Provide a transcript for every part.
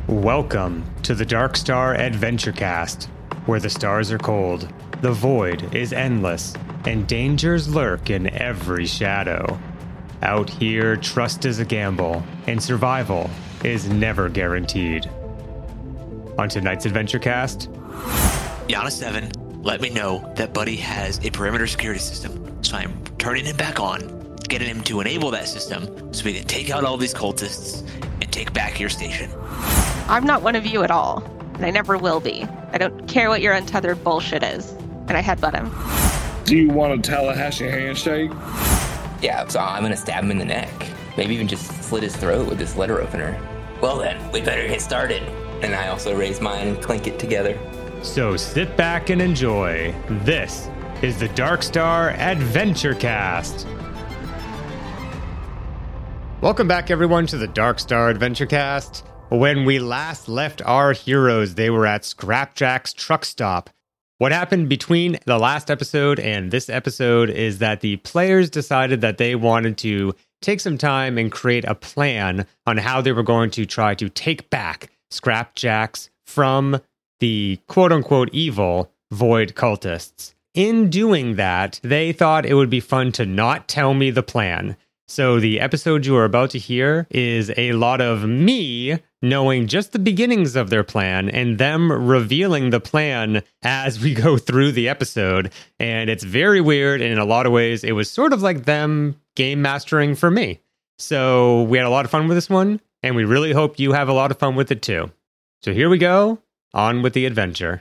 Welcome to the Dark Star Adventure Cast, where the stars are cold, the void is endless, and dangers lurk in every shadow. Out here, trust is a gamble, and survival is never guaranteed. On tonight's Adventure Cast, Yana 7, let me know that Buddy has a perimeter security system, so I'm turning him back on, getting him to enable that system so we can take out all these cultists and take back your station. I'm not one of you at all, and I never will be. I don't care what your untethered bullshit is. And I headbutt him. Do you want a Tallahassee handshake? Yeah, so I'm gonna stab him in the neck. Maybe even just slit his throat with this letter opener. Well then, we better get started. And I also raise mine and clink it together. so sit back and enjoy. This is the Dark Star Adventure Cast. Welcome back, everyone, to the Dark Star Adventure Cast. When we last left our heroes, they were at Scrapjack's truck stop. What happened between the last episode and this episode is that the players decided that they wanted to take some time and create a plan on how they were going to try to take back Scrapjacks from the quote-unquote evil Void cultists. In doing that, they thought it would be fun to not tell me the plan. So the episode you are about to hear is a lot of me knowing just the beginnings of their plan and them revealing the plan as we go through the episode. And it's very weird, and in a lot of ways, it was sort of like them game mastering for me. So we had a lot of fun with this one, and we really hope you have a lot of fun with it too. So here we go, on with the adventure.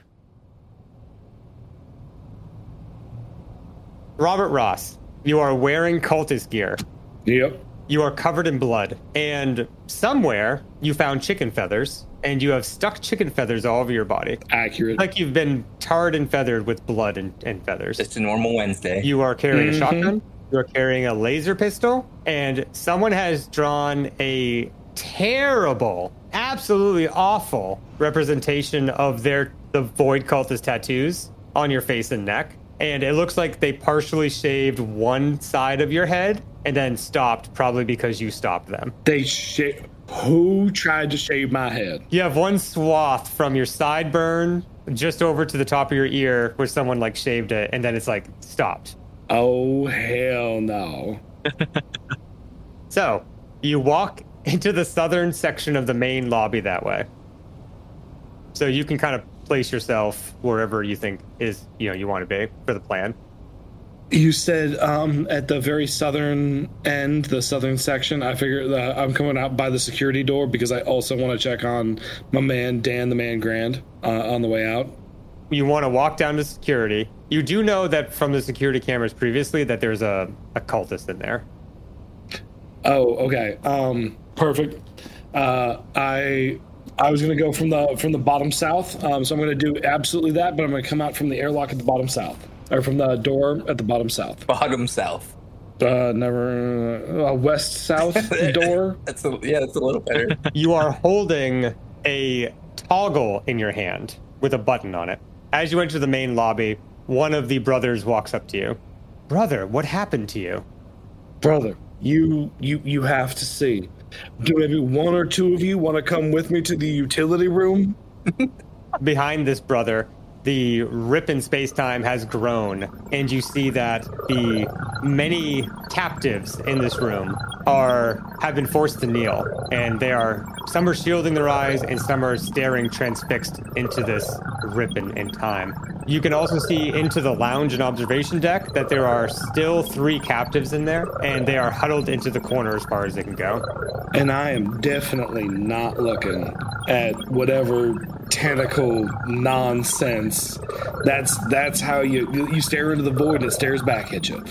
Robert Ross, you are wearing cultist gear. Yep. You are covered in blood, and somewhere you found chicken feathers, and you have stuck chicken feathers all over your body. Accurate. Like you've been tarred and feathered with blood and feathers. Just a normal Wednesday. You are carrying a shotgun, you are carrying a laser pistol, and someone has drawn a terrible, absolutely awful representation of the Void cultist tattoos on your face and neck. And it looks like they partially shaved one side of your head and then stopped, probably because you stopped them. Who tried to shave my head? You have one swath from your sideburn just over to the top of your ear where someone like shaved it, and then it's like stopped. Oh, hell no. So you walk into the southern section of the main lobby that way. So you can kind of place yourself wherever you think is, you want to be for the plan. You said at the very southern end, the southern section. I figure that I'm coming out by the security door because I also want to check on my man, Dan the Man Grand, on the way out. You want to walk down to security. You do know that from the security cameras previously that there's a cultist in there. Oh, okay. Perfect. I was going to go from the bottom south, so I'm going to do absolutely that, but I'm going to come out from the airlock at the bottom south, or from the door at the bottom south. Bottom south. West south door. That's a little better. You are holding a toggle in your hand with a button on it. As you enter the main lobby, one of the brothers walks up to you. Brother, what happened to you? Brother, you have to see. Do maybe one or two of you want to come with me to the utility room? Behind this brother, the rip in space-time has grown, and you see that the many captives in this room have been forced to kneel, and some are shielding their eyes, and some are staring transfixed into this rip in time. You can also see into the lounge and observation deck that there are still 3 captives in there, and they are huddled into the corner as far as they can go. And I am definitely not looking at whatever tentacle nonsense. That's how you stare into the void and it stares back at you.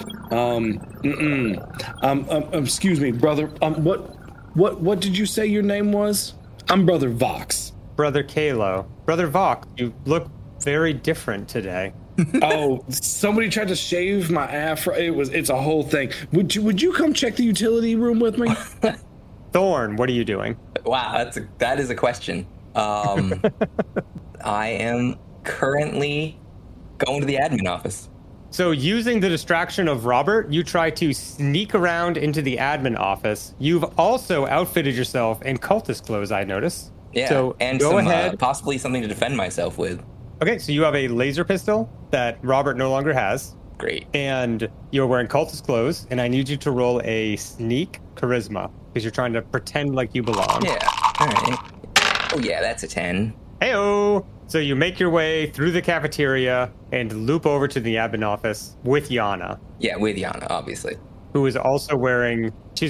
Excuse me, brother. What did you say your name was? I'm Brother Vox. Brother Kalo. Brother Vox, you look very different today. Oh, somebody tried to shave my afro. It's a whole thing. Would you come check the utility room with me? Thorn, what are you doing? Wow, that is a question. I am currently going to the admin office. So using the distraction of Robert, you try to sneak around into the admin office. You've also outfitted yourself in cultist clothes, I notice. Yeah, So and go some, ahead. possibly something to defend myself with. Okay, so you have a laser pistol that Robert no longer has, Great. and you're wearing cultist clothes, and I need you to roll a sneak charisma because you're trying to pretend like you belong. Yeah, all right. Oh, yeah, that's a 10. Heyo! So you make your way through the cafeteria and loop over to the admin office with Yana, Yeah, with Yana, obviously. who is also wearing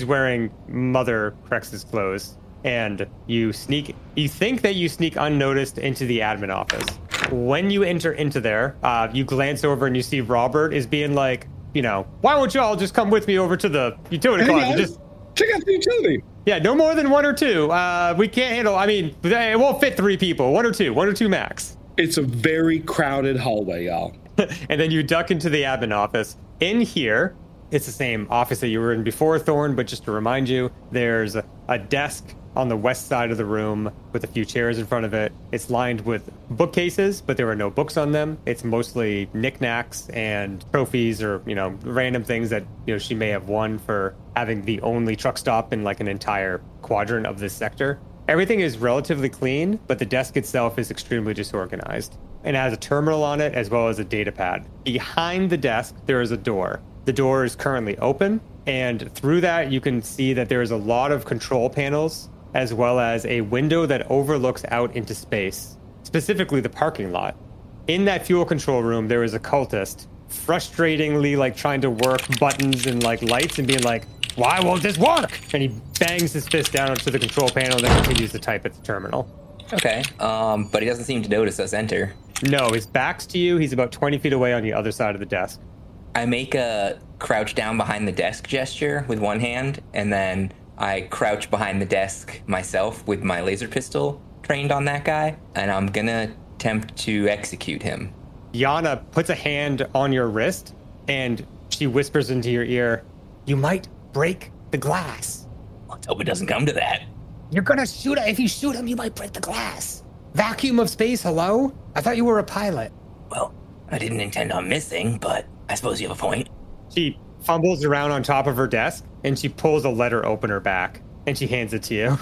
Mother Crex's clothes. And you think that you sneak unnoticed into the admin office. When you enter into there, you glance over and you see Robert is being like, why won't you all just come with me over to the utility closet? Guys, Just check out the utility. Yeah, no more than 1 or 2. We can't handle, it won't fit 3 people. 1 or 2 max. It's a very crowded hallway, y'all. And then you duck into the admin office. In here, it's the same office that you were in before, Thorn, but just to remind you, there's a desk on the west side of the room with a few chairs in front of it. It's lined with bookcases, but there are no books on them. It's mostly knickknacks and trophies or, random things that, she may have won for having the only truck stop in like an entire quadrant of this sector. Everything is relatively clean, but the desk itself is extremely disorganized and has a terminal on it as well as a data pad. Behind the desk, there is a door. The door is currently open, and through that, you can see that there is a lot of control panels as well as a window that overlooks out into space, specifically the parking lot. In that fuel control room, there is a cultist frustratingly trying to work buttons and lights and being like, why won't this work? And he bangs his fist down onto the control panel and then continues to type at the terminal. Okay, but he doesn't seem to notice us enter. No, his back's to you. He's about 20 feet away on the other side of the desk. I make a crouch down behind the desk gesture with one hand, and then I crouch behind the desk myself with my laser pistol trained on that guy, and I'm gonna attempt to execute him. Yana puts a hand on your wrist, and she whispers into your ear, you might break the glass. Let's hope it doesn't come to that. You're gonna shoot him. If you shoot him, you might break the glass. Vacuum of space, hello? I thought you were a pilot. Well, I didn't intend on missing, but I suppose you have a point. She fumbles around on top of her desk, and she pulls a letter opener back, and she hands it to you.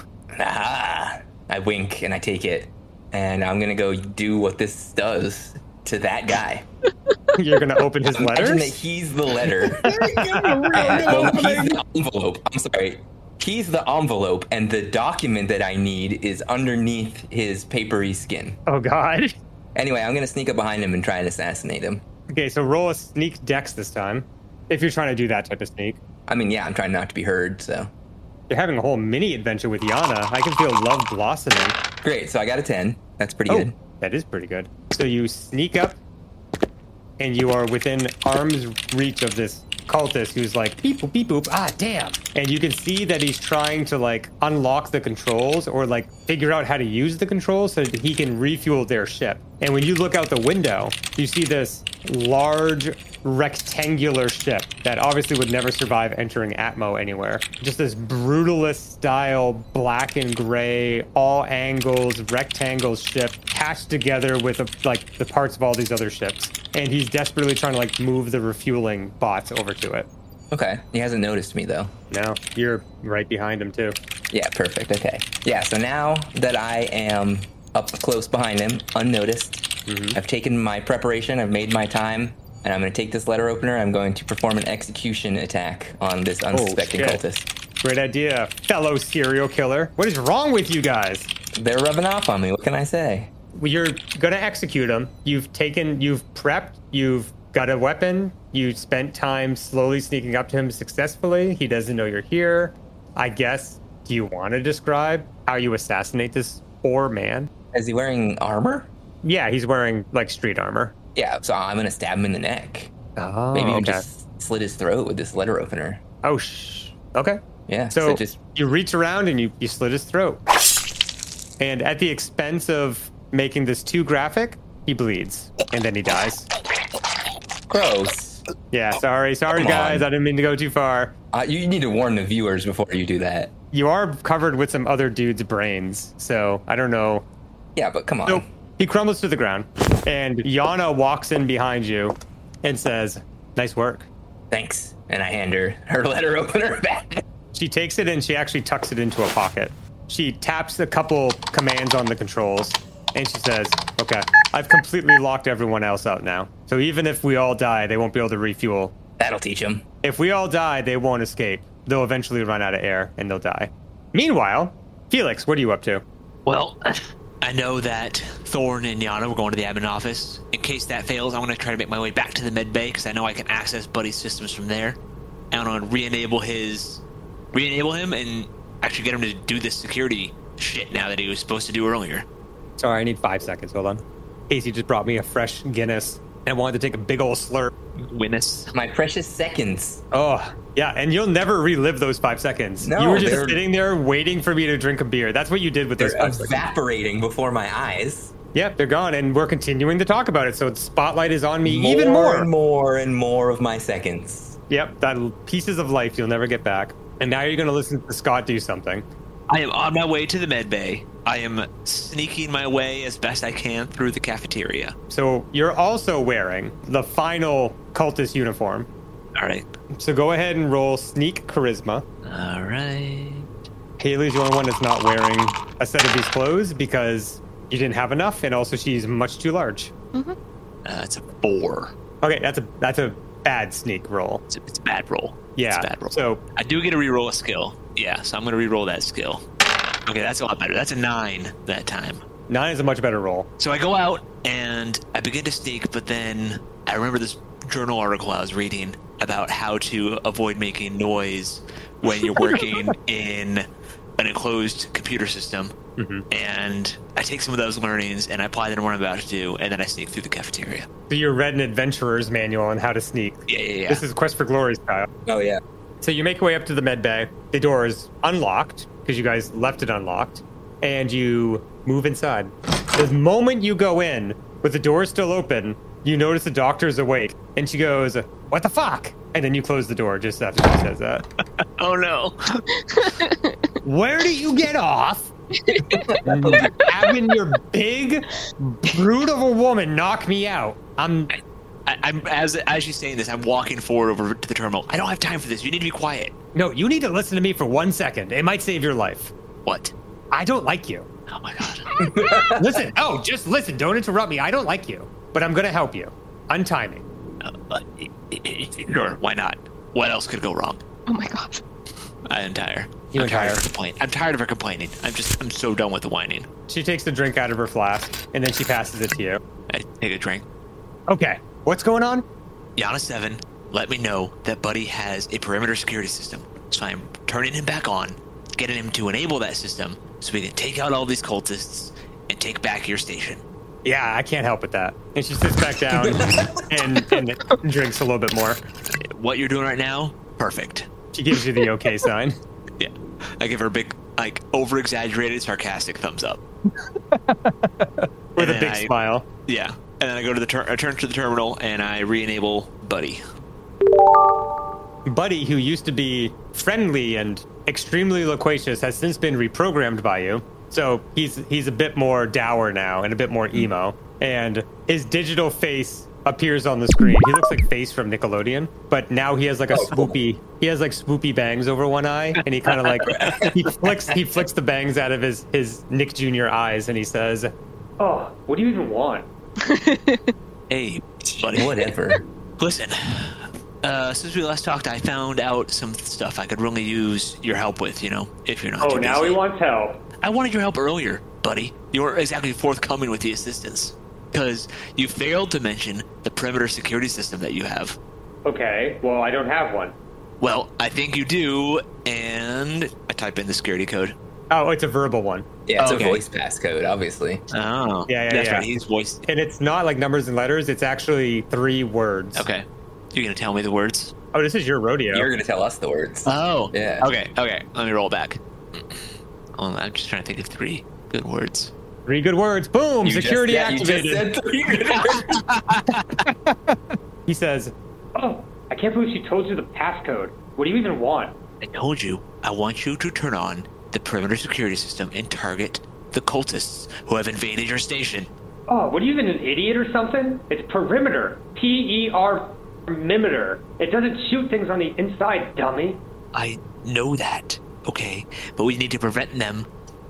Ah, I wink and I take it, and I'm gonna go do what this does to that guy. You're gonna open his Imagine letters? that he's the letter. Well, He's the envelope. I'm sorry. He's the envelope, and the document that I need is underneath his papery skin. Oh, God. Anyway, I'm gonna sneak up behind him and try and assassinate him. Okay, so roll a sneak dex this time, if you're trying to do that type of sneak. I mean, yeah, I'm trying not to be heard, so. You're having a whole mini adventure with Yana. I can feel love blossoming. Great, so I got a 10. That's pretty Oh, good. that is pretty good. So you sneak up, and you are within arm's reach of this cultist who's like, beep boop, beep boop, ah, damn. And you can see that he's trying to unlock the controls or figure out how to use the controls so that he can refuel their ship. And when you look out the window, you see this large rectangular ship that obviously would never survive entering Atmo anywhere. Just this brutalist style, black and gray, all angles, rectangles ship patched together with the parts of all these other ships. And he's desperately trying to move the refueling bots over to it. Okay, he hasn't noticed me, though. No, you're right behind him too. Yeah, perfect, okay. Yeah, so now that I am up close behind him, unnoticed, I've taken my preparation, I've made my time, and I'm going to take this letter opener, I'm going to perform an execution attack on this unsuspecting shit. cultist. Great idea, fellow serial killer. What is wrong with you guys? They're rubbing off on me, what can I say? You're gonna execute him. You've prepped, you've got a weapon, you spent time slowly sneaking up to him successfully. He doesn't know you're here. I guess, do you want to describe how you assassinate this poor man? Is he wearing armor? Yeah, he's wearing street armor. Yeah, so I'm going to stab him in the neck. Oh, Maybe even okay. just slit his throat with this letter opener. Oh, okay. Yeah, So just you reach around and you slit his throat. And at the expense of making this too graphic, he bleeds. And then he dies. gross. Yeah, sorry Come guys. on. I didn't mean to go too far. You need to warn the viewers before you do that. You are covered with some other dude's brains, so I don't know. Yeah, but come on. So he crumbles to the ground, and Yana walks in behind you and says, nice work. Thanks. And I hand her letter opener back. She takes it and she actually tucks it into a pocket. She taps a couple commands on the controls, and she says, okay, I've completely locked everyone else out now. So even if we all die, they won't be able to refuel. That'll teach him. If we all die, they won't escape. They'll eventually run out of air, and they'll die. Meanwhile, Felix, what are you up to? Well, I know that Thorn and Yana were going to the admin office. In case that fails, I'm going to try to make my way back to the med bay because I know I can access Buddy's systems from there. And I'm going to re-enable him and actually get him to do this security shit now that he was supposed to do earlier. Sorry, I need 5 seconds. Hold on. Casey just brought me a fresh Guinness and wanted to take a big old slurp. Guinness. My precious seconds. Oh, yeah, and you'll never relive those 5 seconds. No, you were just they're- sitting there waiting for me to drink a beer. That's what you did with those They're 5 seconds. evaporating before my eyes. Yep, they're gone, and we're continuing to talk about it, so the spotlight is on me even more. And more and more of my seconds. Yep, that pieces of life you'll never get back. And now you're going to listen to Scott do something. I am on my way to the med bay. I am sneaking my way as best I can through the cafeteria. So you're also wearing the final cultist uniform. All right. So go ahead and roll sneak charisma. All right. Haley's the only one that's not wearing a set of these clothes because you didn't have enough, and also she's much too large. It's a 4. Okay, that's a bad sneak roll. It's a bad roll. Yeah. It's a bad roll. So I do get to reroll a skill. Yeah, so I'm going to reroll that skill. Okay, that's a lot better. That's a 9 that time. 9 is a much better roll. So I go out and I begin to sneak, but then I remember this journal article I was reading about how to avoid making noise when you're working in an enclosed computer system. And I take some of those learnings and I apply them to what I'm about to do, and then I sneak through the cafeteria. So you read an adventurer's manual on how to sneak. Yeah. This is Quest for Glory style. Oh, yeah. So you make your way up to the med bay. The door is unlocked because you guys left it unlocked, and you move inside. The moment you go in, with the door still open, you notice the doctor's awake, and she goes, "What the fuck?" And then you close the door just after she says that. Oh no. Where do you get off having your big brute of a woman knock me out? I'm as she's saying this, I'm walking forward over to the terminal. I don't have time for this. You need to be quiet. No, you need to listen to me for 1 second. It might save your life. What? I don't like you. Oh my god. Listen. Oh, just listen. Don't interrupt me. I don't like you, but I'm going to help you. Untie me. Sure, why not? What else could go wrong? Oh my god. I am tired. You I'm tired tired? of her complaining. I'm tired of her complaining. I'm so done with the whining. She takes the drink out of her flask, and then she passes it to you. I take a drink. Okay. What's going on? Yana 7, let me know that Buddy has a perimeter security system. So I'm turning him back on, getting him to enable that system so we can take out all these cultists and take back your station. Yeah, I can't help with that. And she sits back down and drinks a little bit more. What you're doing right now, perfect. She gives you the okay sign. Yeah. I give her a big, like, over-exaggerated, sarcastic thumbs up. With a big smile. Yeah. And then I go to I turn to the terminal and I re-enable Buddy. Buddy, who used to be friendly and extremely loquacious, has since been reprogrammed by you. So he's a bit more dour now and a bit more emo. And his digital face appears on the screen. He looks like Face from Nickelodeon, but now he has like swoopy bangs over one eye, and he kind of like he flicks the bangs out of his Nick Jr. eyes, and he says, "Oh, what do you even want?" Hey, Buddy. Whatever. Listen, since we last talked, I found out some stuff I could really use your help with, you know, if you're not too busy. wants help. I wanted your help earlier, Buddy. You weren't exactly forthcoming with the assistance. Because you failed to mention the perimeter security system that you have. Okay, well, I don't have one. Well, I think you do, and I type in the security code. Oh, it's a verbal one. Yeah, it's Okay. a voice passcode, obviously. Oh. Yeah, That's yeah. right, he's voiced. And it's not like numbers and letters, it's actually 3 words. Okay. You're going to tell me the words? Oh, this is your rodeo. You're going to tell us the words. Oh. Yeah. Okay. Let me roll back. I'm just trying to think of 3 good words. 3 good words. Boom! Security activated. You just said 3 good words. He says, "Oh, I can't believe she told you the passcode. What do you even want?" I told you, I want you to turn on the perimeter security system and target the cultists who have invaded your station. Oh, what are you even, an idiot or something? It's perimeter. P-E-R perimeter. It doesn't shoot things on the inside, dummy. I know that, okay? But we need to prevent them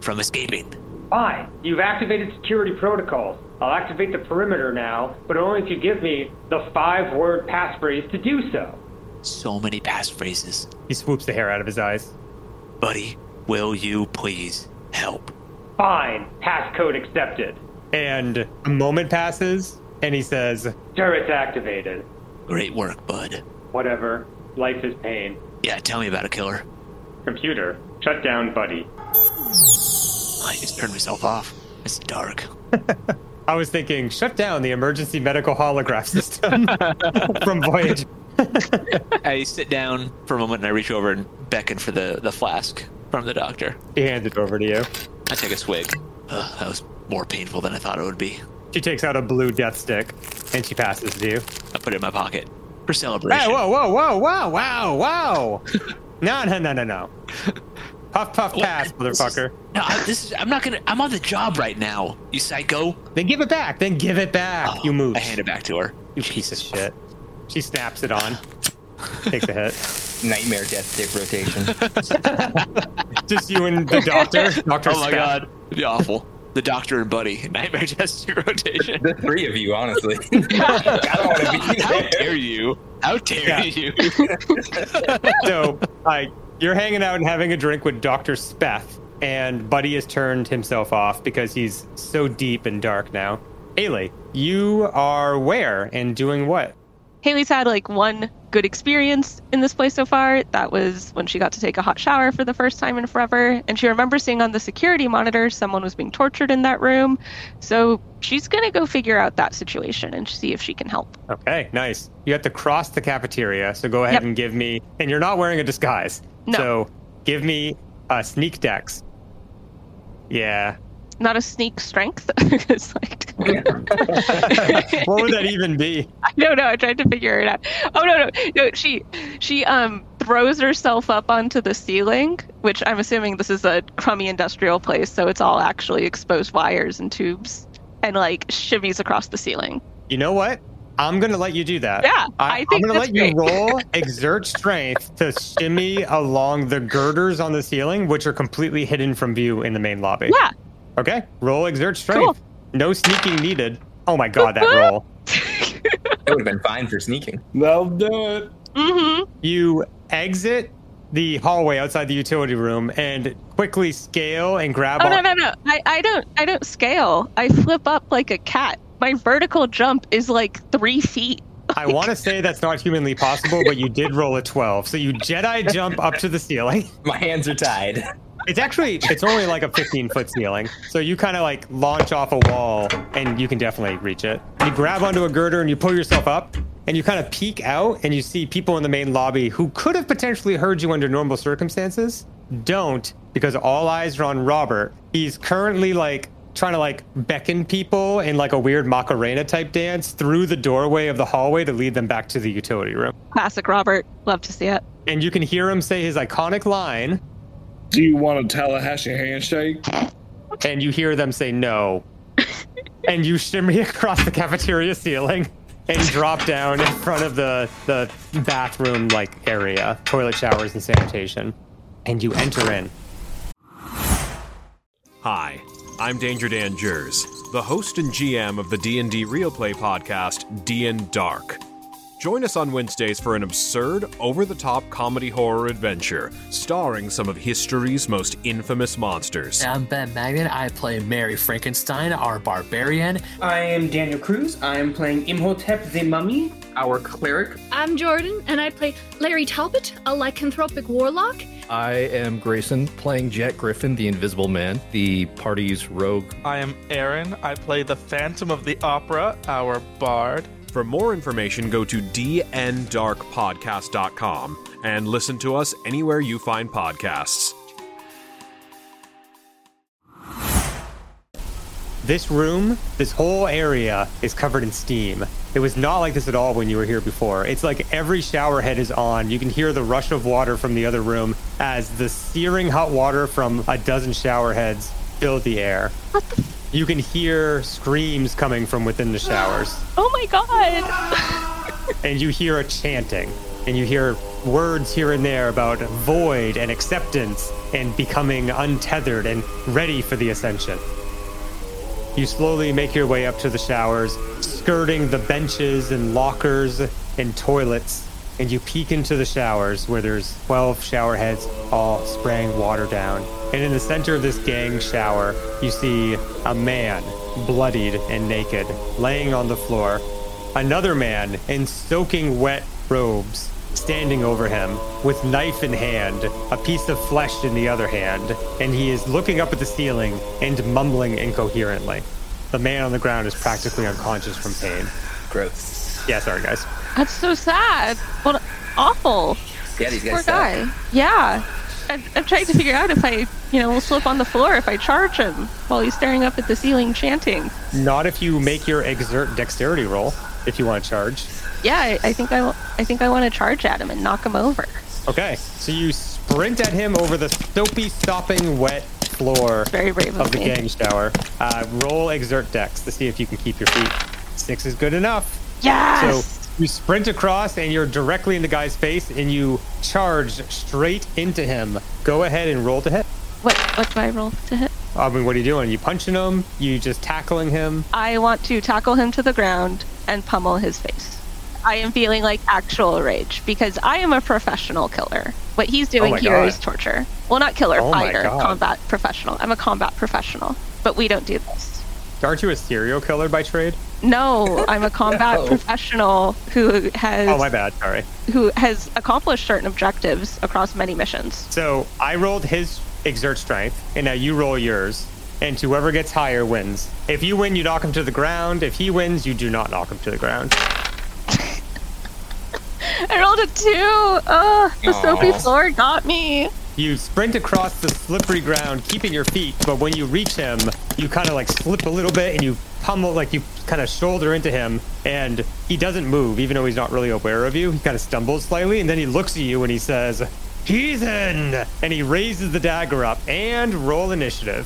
from escaping. Fine. You've activated security protocols. I'll activate the perimeter now, but only if you give me the 5-word passphrase to do so. So many passphrases. He swoops the hair out of his eyes. Buddy, will you please help? Fine. Passcode accepted. And a moment passes, and he says, Turret's activated. Great work, bud. Whatever. Life is pain. Yeah, tell me about it, killer. Computer, shut down, buddy. I just turned myself off. It's dark. I was thinking, shut down the emergency medical holograph system from Voyager. I sit down for a moment and I reach over and beckon for the flask from the doctor. He hands it over to you. I take a swig. That was more painful than I thought it would be. She takes out a blue death stick, and she passes to you. I put it in my pocket for celebration. Hey, whoa. No. Puff, pass, motherfucker. I'm on the job right now, you psycho. Then give it back. You move. I hand it back to her. You piece of shit. She snaps it on. Takes a hit. Nightmare death stick rotation. Just you and the doctor. Oh my god. It'd be awful. The doctor and Buddy. Nightmare death stick rotation. The three of you, honestly. I don't want to be there. How dare you? You? So, you're hanging out and having a drink with Dr. Speth, and Buddy has turned himself off because he's so deep and dark now. Haley, you are where and doing what? Haley's had like one good experience in this place so far. That was when she got to take a hot shower for the first time in forever. And she remembers seeing on the security monitor someone was being tortured in that room. So she's going to go figure out that situation and see if she can help. Okay, nice. You have to cross the cafeteria. So go ahead and give me, and you're not wearing a disguise. No. So give me a sneak dex. Yeah. Not a sneak strength. It's like... What would that even be? I don't know. I tried to figure it out. Oh no. She throws herself up onto the ceiling, which I'm assuming this is a crummy industrial place, so it's all actually exposed wires and tubes, and like shimmies across the ceiling. You know what? I'm gonna let you do that. Yeah, I think I'm gonna that's let you great. roll exert strength to shimmy along the girders on the ceiling, which are completely hidden from view in the main lobby. Yeah. Okay, roll exert strength. Cool. No sneaking needed. Oh my god, that roll. It would have been fine for sneaking. That'll do it. Mm-hmm. You exit the hallway outside the utility room and quickly scale and grab Oh on. no. I don't scale. I flip up like a cat. My vertical jump is like 3 feet. I want to say that's not humanly possible, but you did roll a 12. So you Jedi jump up to the ceiling. My hands are tied. It's only like a 15-foot ceiling. So you kind of like launch off a wall and you can definitely reach it. You grab onto a girder and you pull yourself up and you kind of peek out and you see people in the main lobby who could have potentially heard you under normal circumstances. Don't, because all eyes are on Robert. He's currently like trying to like beckon people in like a weird Macarena type dance through the doorway of the hallway to lead them back to the utility room. Classic Robert. Love to see it. And you can hear him say his iconic line. Do you want a Tallahassee handshake? And you hear them say no. And you shimmy across the cafeteria ceiling and drop down in front of the bathroom like area, toilet showers and sanitation. And you enter in. Hi, I'm Danger Dan Jers, the host and GM of the D&D Real Play podcast, D&D Dark. Join us on Wednesdays for an absurd, over-the-top comedy horror adventure, starring some of history's most infamous monsters. I'm Ben Magnan. I play Mary Frankenstein, our barbarian. I am Daniel Cruz. I am playing Imhotep the Mummy, our cleric. I'm Jordan, and I play Larry Talbot, a lycanthropic warlock. I am Grayson, playing Jet Griffin, the Invisible Man, the party's rogue. I am Aaron. I play the Phantom of the Opera, our bard. For more information, go to dndarkpodcast.com and listen to us anywhere you find podcasts. This room, this whole area is covered in steam. It was not like this at all when you were here before. It's like every shower head is on. You can hear the rush of water from the other room as the searing hot water from a dozen shower heads fill the air. You can hear screams coming from within the showers. Oh my god! And you hear a chanting. And you hear words here and there about void and acceptance and becoming untethered and ready for the ascension. You slowly make your way up to the showers, skirting the benches and lockers and toilets, and you peek into the showers where there's 12 shower heads all spraying water down. And in the center of this gang shower, you see a man, bloodied and naked, laying on the floor. Another man in soaking wet robes, standing over him with knife in hand, a piece of flesh in the other hand, and he is looking up at the ceiling and mumbling incoherently. The man on the ground is practically unconscious from pain. Gross. Yeah, sorry guys. That's so sad. What awful. Yeah, these guys Poor suck. guy. Yeah. I'm trying to figure out if I, will slip on the floor if I charge him while he's staring up at the ceiling chanting. Not if you make your exert dexterity roll, if you want to charge. Yeah, I think I want to charge at him and knock him over. Okay, so you sprint at him over the soapy, sopping, wet floor Very brave of the me. gang shower. Roll exert dex to see if you can keep your feet. 6 is good enough. Yes! So you sprint across and you're directly in the guy's face and you charge straight into him. Go ahead and roll to hit. What do I roll to hit? I mean, what are you doing? You punching him? You just tackling him? I want to tackle him to the ground and pummel his face. I am feeling like actual rage because I am a professional killer. What he's doing here is torture. Well, not killer, fighter, combat professional. I'm a combat professional, but we don't do this. Aren't you a serial killer by trade? No, I'm a combat professional who has... Oh, my bad. Sorry. Who has accomplished certain objectives across many missions. So I rolled his exert strength, and now you roll yours, and whoever gets higher wins. If you win, you knock him to the ground. If he wins, you do not knock him to the ground. I rolled a 2. Oh, the soapy floor got me. You sprint across the slippery ground, keeping your feet, but when you reach him, you kind of like slip a little bit and you pummel, like you kind of shoulder into him, and he doesn't move, even though he's not really aware of you. He kind of stumbles slightly, and then he looks at you and he says, "Heathen!" And he raises the dagger up, and roll initiative.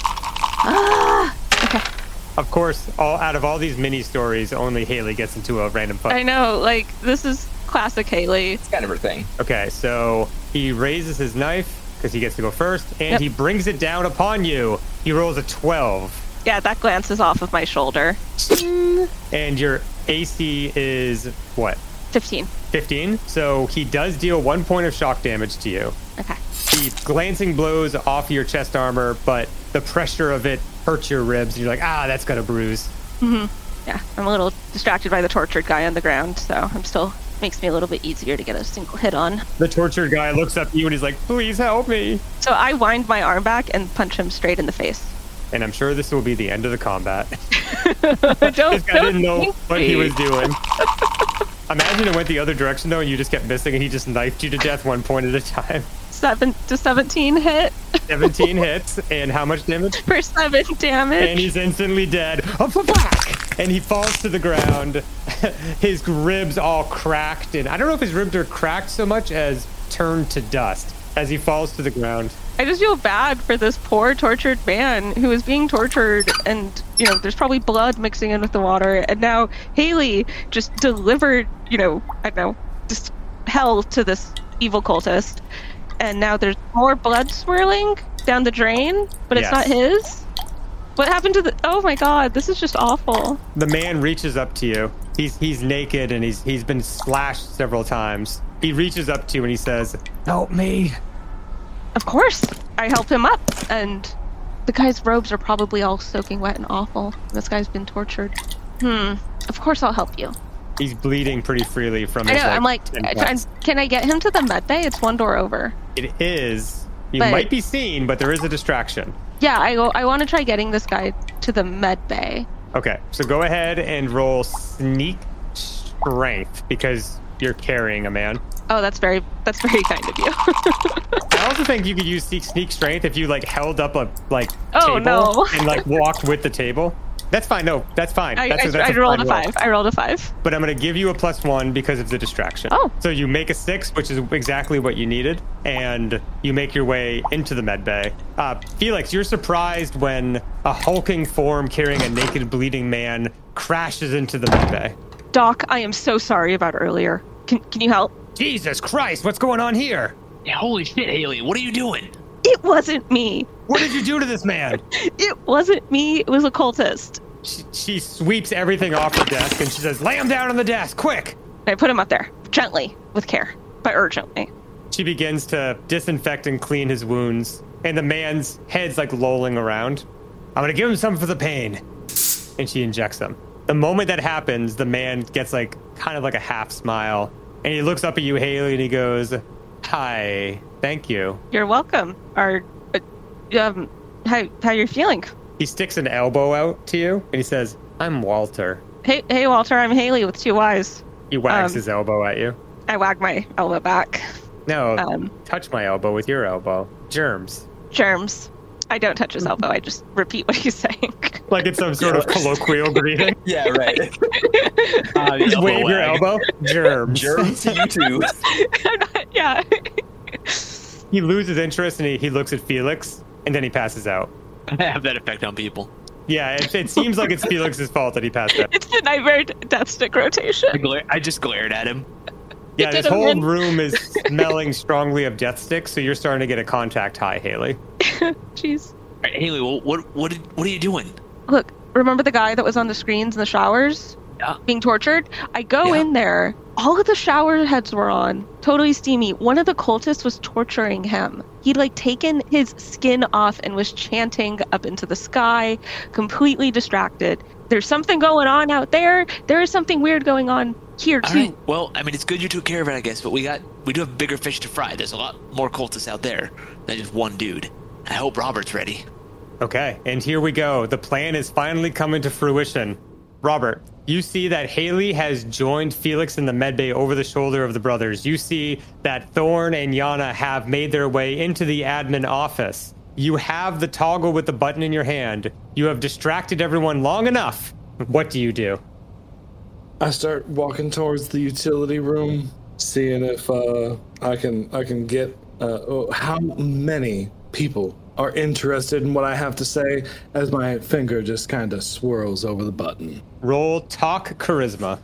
Okay. Of course, out of all these mini stories, only Haley gets into a random fight. I know, like, this is classic Haley. It's kind of her thing. Okay, so he raises his knife because he gets to go first, and he brings it down upon you. He rolls a 12. Yeah, that glances off of my shoulder. And your AC is what? 15. 15. So he does deal 1 point of shock damage to you. Okay. He glancing blows off your chest armor, but the pressure of it hurts your ribs. And you're like, that's got a bruise. Mm-hmm. Yeah, I'm a little distracted by the tortured guy on the ground, so I'm still... makes me a little bit easier to get a single hit on. The tortured guy looks up at you and he's like, "Please help me." So I wind my arm back and punch him straight in the face. And I'm sure this will be the end of the combat. This guy didn't know what he was doing. Imagine it went the other direction though and you just kept missing and he just knifed you to death 1 point at a time. 17 hit. 17 hits, and how much damage? For 7 damage. And he's instantly dead. And he falls to the ground. His ribs all cracked, and I don't know if his ribs are cracked so much as turned to dust as he falls to the ground. I just feel bad for this poor tortured man who is being tortured, and there's probably blood mixing in with the water, and now Haley just delivered, I don't know, just hell to this evil cultist. And now there's more blood swirling down the drain, but it's not his. What happened to the... Oh my god, this is just awful. The man reaches up to you. He's naked and he's been slashed several times. He reaches up to you and he says, "Help me." Of course. I help him up, and the guy's robes are probably all soaking wet and awful. This guy's been tortured. Of course I'll help you. He's bleeding pretty freely from I his know, I'm like, impacts. can I get him to the med bay? It's one door over. It is. You might be seen, but there is a distraction. Yeah, I want to try getting this guy to the med bay. Okay, so go ahead and roll sneak strength because you're carrying a man. Oh, that's very kind of you. I also think you could use sneak strength if you held up a table no. and walked with the table. That's fine. No, that's fine. I rolled a 5. I rolled a 5. But I'm going to give you a +1 because of the distraction. Oh. So you make a 6, which is exactly what you needed, and you make your way into the med bay. Felix, you're surprised when a hulking form carrying a naked, bleeding man crashes into the med bay. Doc, I am so sorry about earlier. Can you help? Jesus Christ, what's going on here? Yeah, holy shit, Haley, what are you doing? It wasn't me. What did you do to this man? It wasn't me. It was a cultist. She sweeps everything off her desk and she says, lay him down on the desk, quick! I put him up there, gently, with care, but urgently. She begins to disinfect and clean his wounds, and the man's head's like lolling around. I'm gonna give him something for the pain. And she injects him. The moment that happens, the man gets like kind of like a half smile, and he looks up at you, Haley, and he goes, hi, thank you. You're welcome. How you're feeling? He sticks an elbow out to you, and he says, I'm Walter. Hey, Walter, I'm Haley with 2 Y's. He wags his elbow at you. I wag my elbow back. No, touch my elbow with your elbow. Germs. I don't touch his elbow. I just repeat what he's saying. Like it's some sort of colloquial greeting. Yeah, right. Just wave your elbow. Germs. Germs to you too. Yeah. He loses interest and he looks at Felix, and then he passes out. I have that effect on people. Yeah, it seems like it's Felix's fault that he passed out. It's the nightmare death stick rotation. I just glared at him. Yeah, this whole room is smelling strongly of death sticks, so you're starting to get a contact high, Haley. Jeez. All right, Haley, what are you doing? Look, remember the guy that was on the screens in the showers? Yeah. Being tortured? I go in there. All of the shower heads were on. Totally steamy. One of the cultists was torturing him. He'd taken his skin off and was chanting up into the sky, completely distracted. There's something going on out there. There is something weird going on here too. All right. Well, I mean, it's good you took care of it, I guess, but we do have bigger fish to fry. There's a lot more cultists out there than just one dude. I hope Robert's ready. Okay, and here we go. The plan is finally coming to fruition. Robert, you see that Haley has joined Felix in the medbay over the shoulder of the brothers. You see that Thorn and Yana have made their way into the admin office. You have the toggle with the button in your hand. You have distracted everyone long enough. What do you do? I start walking towards the utility room, seeing if I can get how many people are interested in what I have to say as my finger just kind of swirls over the button. Roll talk charisma.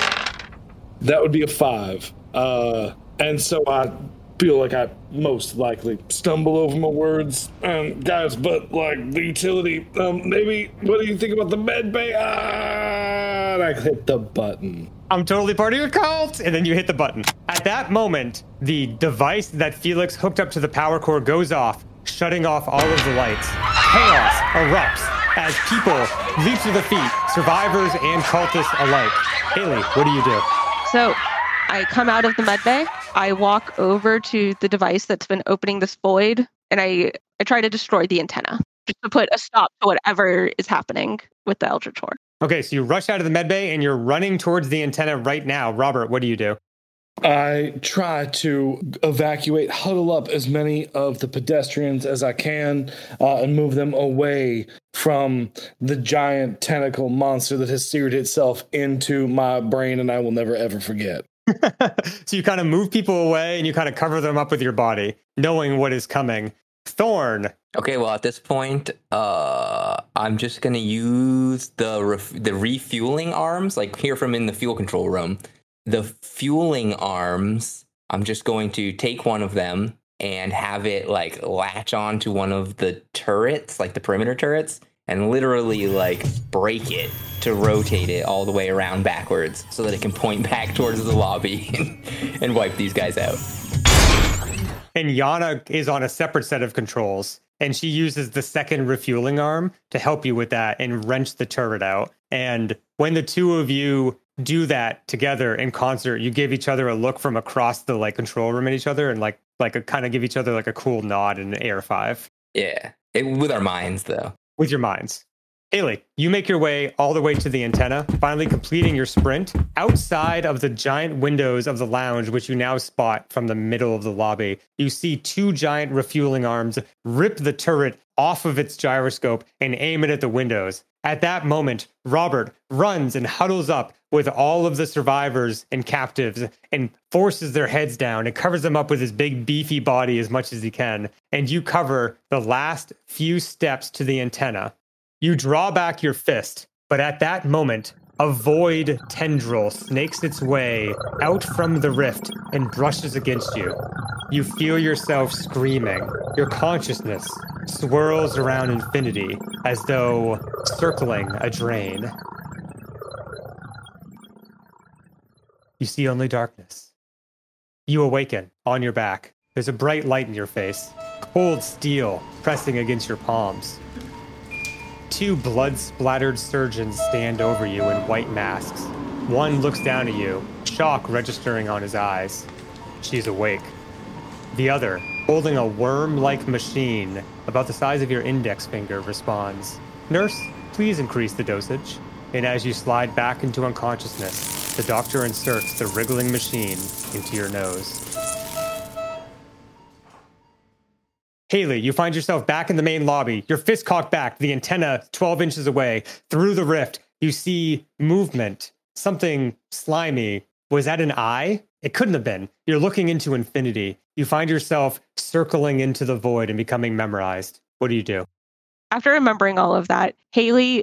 That would be a 5. And so I feel like I most likely stumble over my words. Guys, but the utility, maybe, what do you think about the med bay? And I hit the button. I'm totally part of your cult! And then you hit the button. At that moment, the device that Felix hooked up to the power cord goes off, shutting off all of the lights. Chaos erupts as people leap to the feet, survivors and cultists alike. Haley, what do you do? So I come out of the med bay. I walk over to the device that's been opening this void, and I try to destroy the antenna, just to put a stop to whatever is happening with the Eldritch Horde. Okay, so you rush out of the med bay and you're running towards the antenna right now. Robert, what do you do? I try to evacuate, huddle up as many of the pedestrians as I can, and move them away from the giant tentacle monster that has seared itself into my brain and I will never ever forget. So you kind of move people away and you kind of cover them up with your body, knowing what is coming. Thorn. Okay, well, at this point, I'm just going to use the refueling arms, here from in the fuel control room. The fueling arms, I'm just going to take one of them and have it latch on to one of the turrets, the perimeter turrets, and literally break it to rotate it all the way around backwards so that it can point back towards the lobby and wipe these guys out. And Yana is on a separate set of controls, and she uses the second refueling arm to help you with that and wrench the turret out. And when the two of you do that together in concert, you give each other a look from across the control room at each other and kind of give each other a cool nod and an air 5. Yeah, with our minds though. With your minds. Haley, you make your way all the way to the antenna, finally completing your sprint. Outside of the giant windows of the lounge, which you now spot from the middle of the lobby, you see 2 giant refueling arms rip the turret off of its gyroscope and aim it at the windows. At that moment, Robert runs and huddles up with all of the survivors and captives and forces their heads down and covers them up with his big beefy body as much as he can. And you cover the last few steps to the antenna. You draw back your fist, but at that moment, A void tendril snakes its way out from the rift and brushes against you. You feel yourself screaming. Your consciousness swirls around infinity as though circling a drain. You see only darkness. You awaken on your back. There's a bright light in your face. Cold steel pressing against your palms. 2 blood-splattered surgeons stand over you in white masks. One looks down at you, shock registering on his eyes. She's awake. The other, holding a worm-like machine about the size of your index finger, responds, "Nurse, please increase the dosage." And as you slide back into unconsciousness, the doctor inserts the wriggling machine into your nose. Haley, you find yourself back in the main lobby, your fist cocked back, the antenna 12 inches away. Through the rift, you see movement, something slimy. Was that an eye? It couldn't have been. You're looking into infinity. You find yourself circling into the void and becoming memorized. What do you do? After remembering all of that, Haley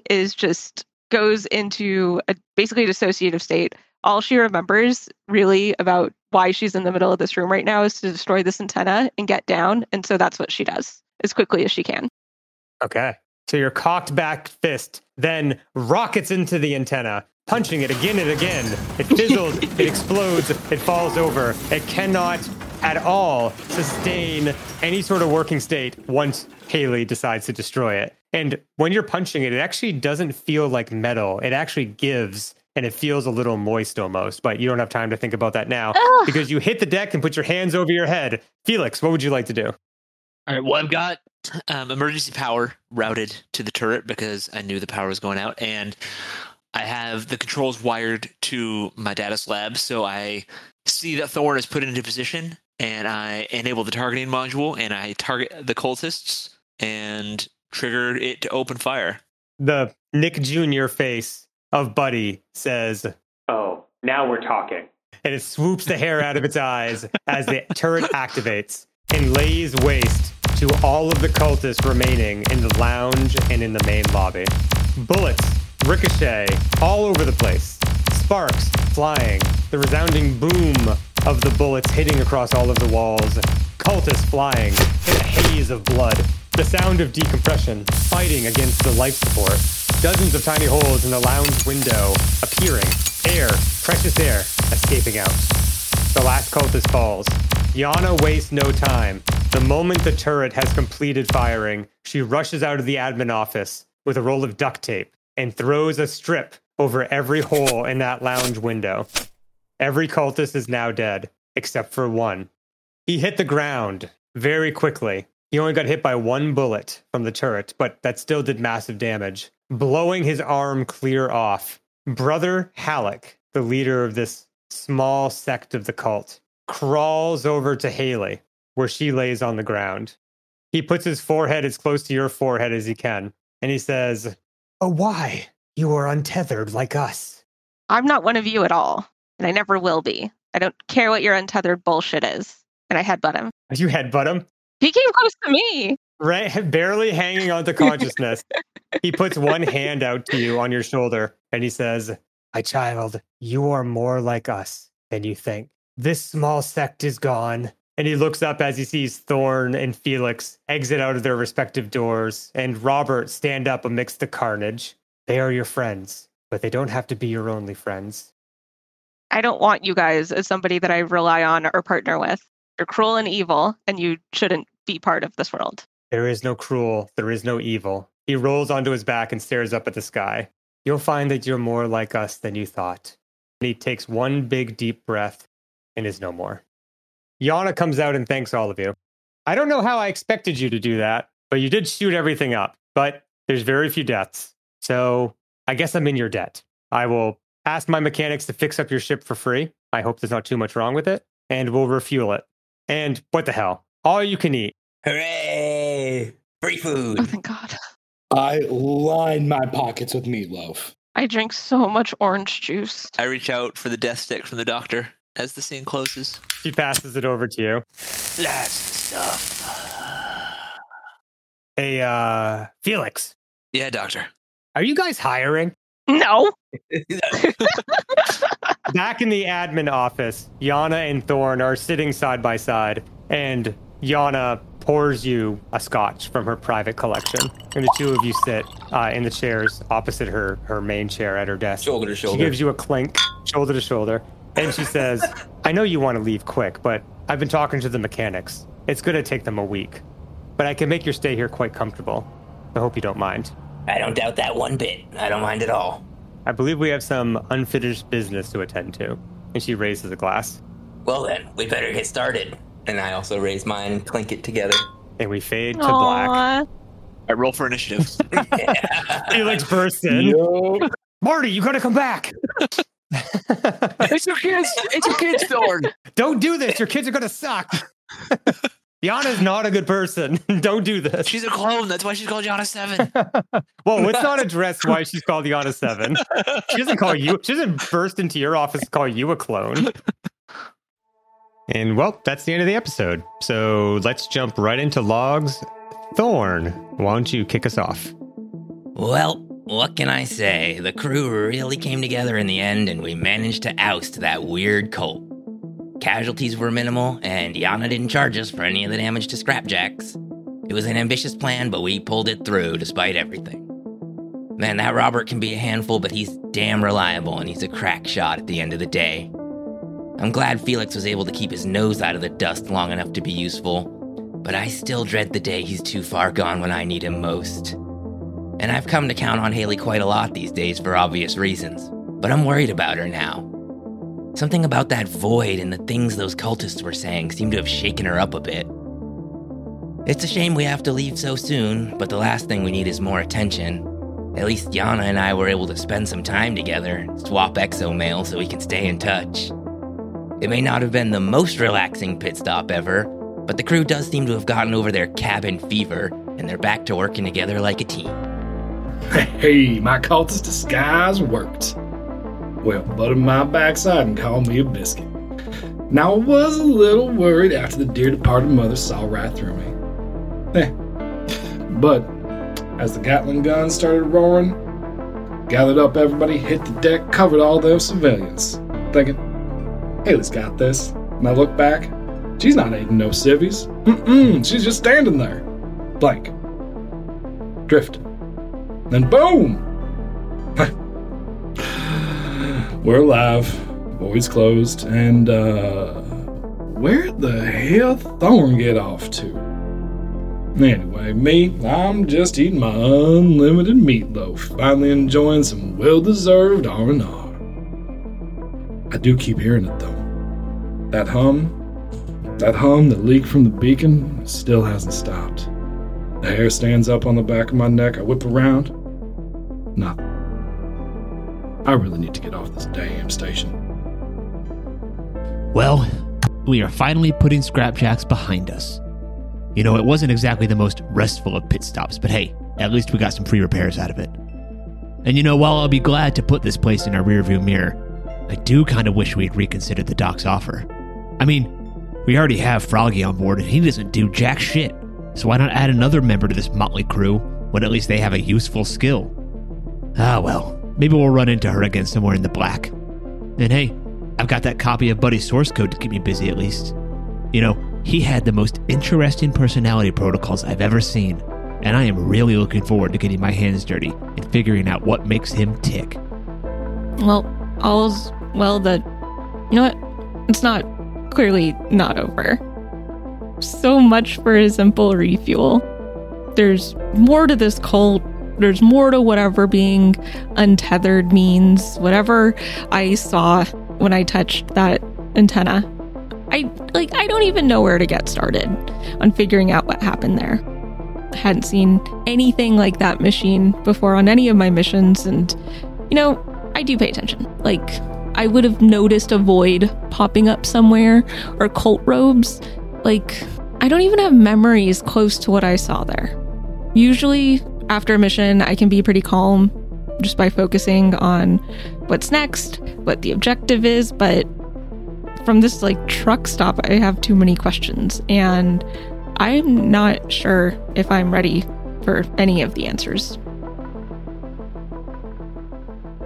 goes into basically a dissociative state. All she remembers really about why she's in the middle of this room right now is to destroy this antenna and get down. And so that's what she does as quickly as she can. Okay. So your cocked back fist then rockets into the antenna, punching it again and again. It fizzles, it explodes, it falls over. It cannot at all sustain any sort of working state once Haley decides to destroy it. And when you're punching it, it actually doesn't feel like metal. It actually gives, and it feels a little moist almost, but you don't have time to think about that now because you hit the deck and put your hands over your head. Felix, what would you like to do? All right, well, I've got emergency power routed to the turret because I knew the power was going out, and I have the controls wired to my data slab, so I see that Thorn is put into position, and I enable the targeting module, and I target the cultists and trigger it to open fire. The Nick Jr. face of Buddy says, "Oh, now we're talking." And it swoops the hair out of its eyes as the turret activates and lays waste to all of the cultists remaining in the lounge and in the main lobby. Bullets ricochet all over the place. Sparks flying. The resounding boom of the bullets hitting across all of the walls. Cultists flying in a haze of blood. The sound of decompression fighting against the life support. Dozens of tiny holes in the lounge window appearing. Air, precious air, escaping out. The last cultist falls. Yana wastes no time. The moment the turret has completed firing, she rushes out of the admin office with a roll of duct tape and throws a strip over every hole in that lounge window. Every cultist is now dead, except for one. He hit the ground very quickly. He only got hit by 1 bullet from the turret, but that still did massive damage, blowing his arm clear off. Brother Halleck, the leader of this small sect of the cult, crawls over to Haley, where she lays on the ground. He puts his forehead as close to your forehead as he can, and he says, "Oh, why? You are untethered like us." I'm not one of you at all, and I never will be. I don't care what your untethered bullshit is. And I headbutt him. You headbutt him? He came close to me. Right, barely hanging on to consciousness. He puts one hand out to you on your shoulder, and he says, "My child, you are more like us than you think. This small sect is gone." And he looks up as he sees Thorn and Felix exit out of their respective doors, and Robert stand up amidst the carnage. They are your friends, but they don't have to be your only friends. I don't want you guys as somebody that I rely on or partner with. You're cruel and evil, and you shouldn't be part of this world. There is no cruel, there is no evil. He rolls onto his back and stares up at the sky. You'll find that you're more like us than you thought. And he takes one big deep breath and is no more. Yana comes out and thanks all of you. I don't know how I expected you to do that, but you did shoot everything up. But there's very few deaths. So I guess I'm in your debt. I will ask my mechanics to fix up your ship for free. I hope there's not too much wrong with it. And we'll refuel it. And what the hell? All you can eat. Hooray! Free food. Oh, thank God. I line my pockets with meatloaf. I drink so much orange juice. I reach out for the death stick from the doctor as the scene closes. She passes it over to you. That's the stuff. Hey, Felix. Yeah, doctor. Are you guys hiring? No. Back in the admin office, Yana and Thorn are sitting side by side, and Yana pours you a scotch from her private collection. And the two of you sit in the chairs opposite her main chair at her desk. Shoulder to shoulder. She gives you a clink, shoulder to shoulder, and she says, I know you want to leave quick, but I've been talking to the mechanics. It's going to take them a week, but I can make your stay here quite comfortable. I hope you don't mind. I don't doubt that one bit. I don't mind at all. I believe we have some unfinished business to attend to. And she raises a glass. Well then, we better get started. And I also raise mine and clink it together. And we fade to black. I roll for initiative. Felix bursts in. Yo. Marty, you gotta come back. It's your kids, Thorn. Don't do this. Your kids are gonna suck. Yana's not a good person. Don't do this. She's a clone. That's why she's called Yana 7. Well, let's not address why she's called Yana 7. She doesn't call you. She doesn't burst into your office to call you a clone. And, well, that's the end of the episode. So let's jump right into logs. Thorn, why don't you kick us off? Well, what can I say? The crew really came together in the end, and we managed to oust that weird cult. Casualties were minimal, and Yana didn't charge us for any of the damage to Scrapjacks. It was an ambitious plan, but we pulled it through despite everything. Man, that Robert can be a handful, but he's damn reliable, and he's a crack shot at the end of the day. I'm glad Felix was able to keep his nose out of the dust long enough to be useful, but I still dread the day he's too far gone when I need him most. And I've come to count on Haley quite a lot these days for obvious reasons, but I'm worried about her now. Something about that void and the things those cultists were saying seemed to have shaken her up a bit. It's a shame we have to leave so soon, but the last thing we need is more attention. At least Yana and I were able to spend some time together, swap exo mail so we can stay in touch. It may not have been the most relaxing pit stop ever, but the crew does seem to have gotten over their cabin fever, and they're back to working together like a team. Hey, my cultist disguise worked. Well, butter my backside and call me a biscuit. Now I was a little worried after the dear departed mother saw right through me. But as the Gatling guns started roaring, gathered up everybody, hit the deck, covered all them civilians, thinking, Haley's got this. And I look back, she's not aiding no civvies. She's just standing there, blank, drifting. Then boom! We're alive, void's closed, and where the hell Thorn get off to? Anyway, I'm just eating my unlimited meatloaf, finally enjoying some well-deserved R&R. I do keep hearing it though. That hum that leaked from the beacon still hasn't stopped. The hair stands up on the back of my neck, I whip around, nothing. I really need to get off this damn station. Well, we are finally putting Scrapjacks behind us. You know, it wasn't exactly the most restful of pit stops, but hey, at least we got some free repairs out of it. And you know, while I'll be glad to put this place in our rearview mirror, I do kind of wish we'd reconsidered the doc's offer. I mean, we already have Froggy on board and he doesn't do jack shit, so why not add another member to this motley crew when at least they have a useful skill? Ah well. Maybe we'll run into her again somewhere in the black. And hey, I've got that copy of Buddy's source code to keep me busy at least. You know, he had the most interesting personality protocols I've ever seen, and I am really looking forward to getting my hands dirty and figuring out what makes him tick. Well, all's well that... You know what? It's clearly not over. So much for a simple refuel. There's more to this cult. There's more to whatever being untethered means. Whatever I saw when I touched that antenna. I don't even know where to get started on figuring out what happened there. I hadn't seen anything like that machine before on any of my missions, and, you know, I do pay attention. Like, I would have noticed a void popping up somewhere, or cult robes. Like, I don't even have memories close to what I saw there. Usually, after a mission, I can be pretty calm just by focusing on what's next, what the objective is, but from this, truck stop, I have too many questions, and I'm not sure if I'm ready for any of the answers.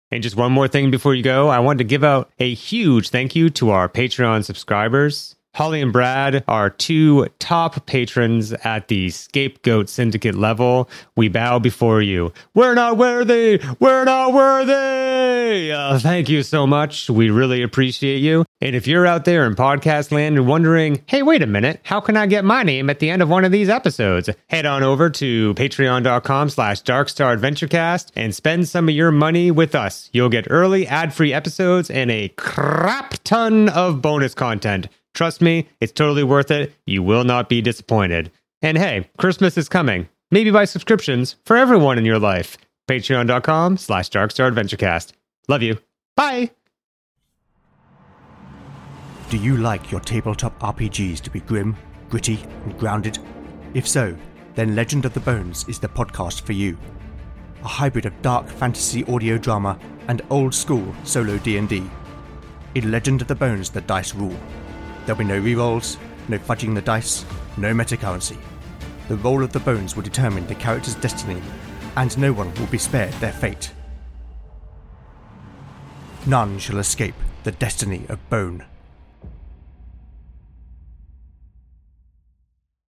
And just one more thing before you go, I wanted to give out a huge thank you to our Patreon subscribers. Holly and Brad are 2 top patrons at the Scapegoat Syndicate level. We bow before you. We're not worthy! We're not worthy! Thank you so much. We really appreciate you. And if you're out there in podcast land and wondering, hey, wait a minute, how can I get my name at the end of one of these episodes? Head on over to patreon.com/DarkstarAdventureCast and spend some of your money with us. You'll get early ad-free episodes and a crap ton of bonus content. Trust me, it's totally worth it. You will not be disappointed. And hey, Christmas is coming. Maybe buy subscriptions for everyone in your life. Patreon.com/DarkstarAdventureCast. Love you. Bye. Do you like your tabletop RPGs to be grim, gritty, and grounded? If so, then Legend of the Bones is the podcast for you. A hybrid of dark fantasy audio drama and old school solo D&D. In Legend of the Bones, the dice rule. There'll be no rerolls, no fudging the dice, no metacurrency. The roll of the bones will determine the character's destiny, and no one will be spared their fate. None shall escape the destiny of Bone.